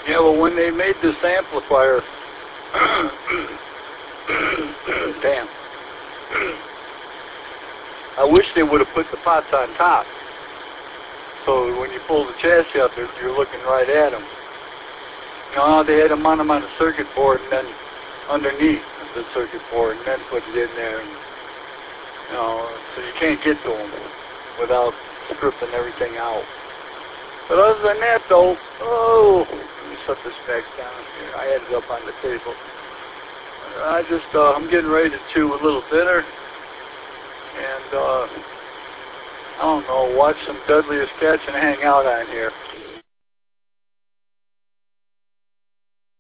Yeah, well, when they made this amplifier, damn, I wish they would have put the pots on top. So when you pull the chassis out, you're looking right at them. No, they had them on the circuit board and then underneath the circuit board and then put it in there. And, you know, so you can't get to them without stripping everything out. But other than that, though, oh, let me set this back down here. I had it up on the table. I'm getting ready to chew a little bitter. And, I don't know, watch some Deadliest Catch and hang out on here.